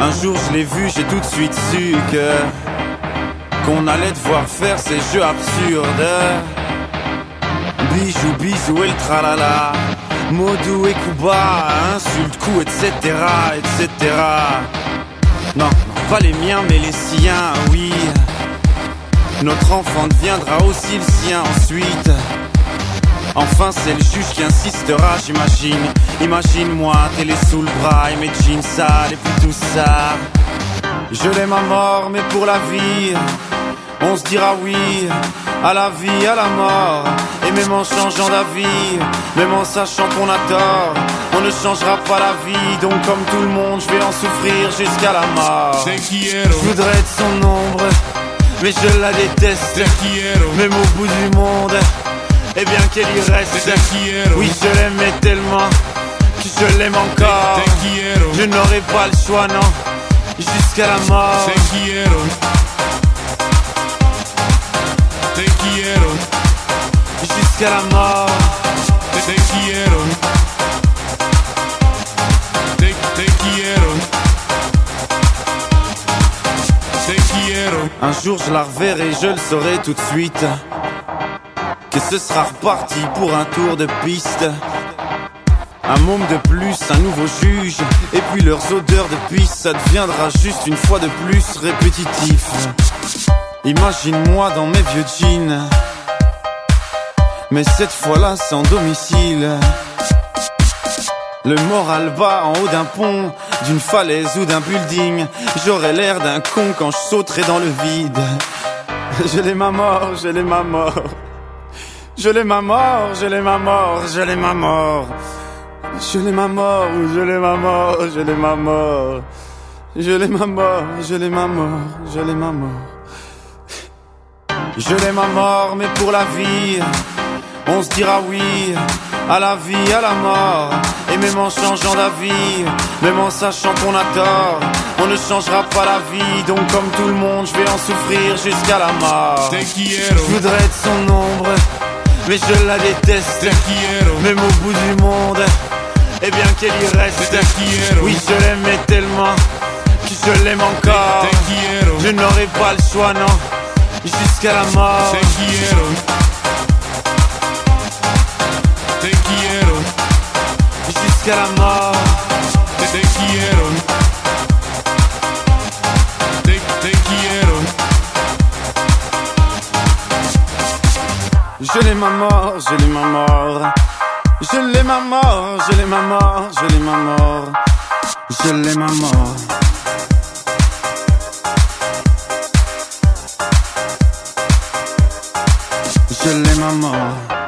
Un jour je l'ai vu, j'ai tout de suite su qu'on allait devoir faire ces jeux absurdes. Bijou, bisou et le tralala, Modou et Kuba, insulte, coup, etc., etc. Non, pas les miens mais les siens, oui. Notre enfant deviendra aussi le sien ensuite. Enfin c'est le juge qui insistera, j'imagine. Imagine-moi, télé sous le bras et mes jeans sales et puis tout ça. Je l'aime à mort mais pour la vie on se dira oui à la vie, à la mort. Et même en changeant d'avis, même en sachant qu'on a tort, on ne changera pas la vie. Donc comme tout le monde, je vais en souffrir jusqu'à la mort. Je voudrais être son ombre, mais je la déteste. Même au bout du monde, eh bien qu'elle y reste. Oui, je l'aimais tellement que je l'aime encore. Je n'aurai pas le choix, non, jusqu'à la mort. Jusqu'à la mort. Un jour je la reverrai, je le saurai tout de suite, que ce sera reparti pour un tour de piste. Un môme de plus, un nouveau juge, et puis leurs odeurs de pisse, ça deviendra juste une fois de plus répétitif. Imagine-moi dans mes vieux jeans, mais cette fois-là sans domicile. Le moral bas en haut d'un pont, d'une falaise ou d'un building. J'aurais l'air d'un con quand je sauterai dans le vide. Je l'aime à mort, je l'aime à mort. Je l'aime à mort, je l'aime à mort, je l'aime à mort. Je l'aime à mort, je l'aime à mort, je l'aime à mort. Je l'aime à mort, je l'aime à mort, je l'aime à mort. Je l'aime à mort, mais pour la vie on se dira oui à la vie, à la mort. Et même en changeant d'avis, même en sachant qu'on a tort, on ne changera pas la vie. Donc comme tout le monde, je vais en souffrir jusqu'à la mort. Je voudrais être son ombre, mais je la déteste. Même au bout du monde, eh bien qu'elle y reste. Oui, je l'aimais tellement que je l'aime encore. Je n'aurai pas le choix, non, jusqu'à la mort. Jusqu'à la mort. Je l'aime à mort, je l'aime à mort. Je l'aime à mort, je l'aime à mort, je l'aime à mort. Je l'aime à mort. Je l'aime à mort.